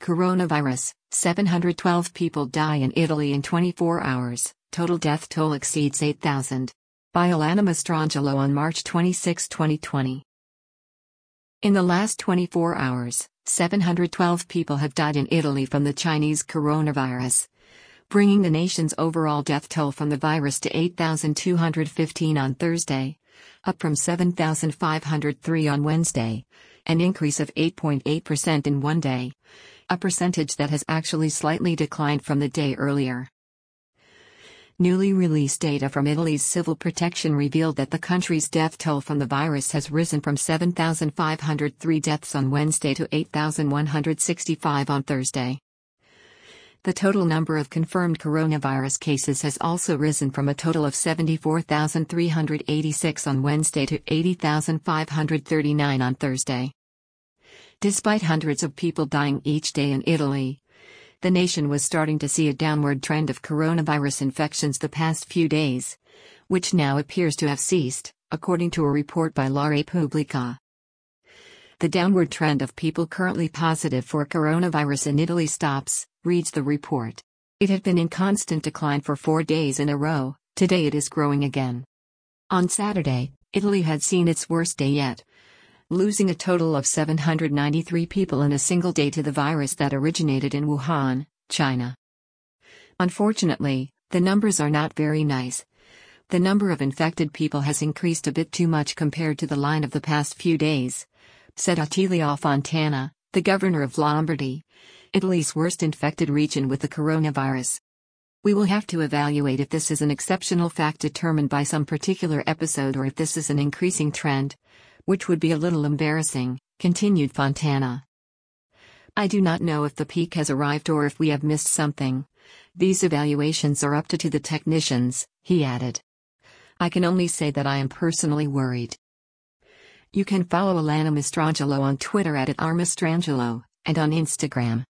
Coronavirus, 712 people die in Italy in 24 hours, total death toll exceeds 8,000. By Alana Mastrangelo on March 26, 2020. In the last 24 hours, 712 people have died in Italy from the Chinese coronavirus, bringing the nation's overall death toll from the virus to 8,215 on Thursday, up from 7,503 on Wednesday, an increase of 8.8% in one day, a percentage that has actually slightly declined from the day earlier. Newly released data from Italy's civil protection revealed that the country's death toll from the virus has risen from 7,503 deaths on Wednesday to 8,165 on Thursday. The total number of confirmed coronavirus cases has also risen from a total of 74,386 on Wednesday to 80,539 on Thursday. Despite hundreds of people dying each day in Italy, the nation was starting to see a downward trend of coronavirus infections the past few days, which now appears to have ceased, according to a report by La Repubblica. The downward trend of people currently positive for coronavirus in Italy stops, reads the report. It had been in constant decline for 4 days in a row. Today it is growing again. On Saturday, Italy had seen its worst day yet, losing a total of 793 people in a single day to the virus that originated in Wuhan, China. Unfortunately, the numbers are not very nice. The number of infected people has increased a bit too much compared to the line of the past few days, said Attilio Fontana, the governor of Lombardy, Italy's worst infected region with the coronavirus. We will have to evaluate if this is an exceptional fact determined by some particular episode or if this is an increasing trend, which would be a little embarrassing, continued Fontana. I do not know if the peak has arrived or if we have missed something. These evaluations are up to the technicians, he added. I can only say that I am personally worried. You can follow Alana Mastrangelo on Twitter @RMastrangelo, and on Instagram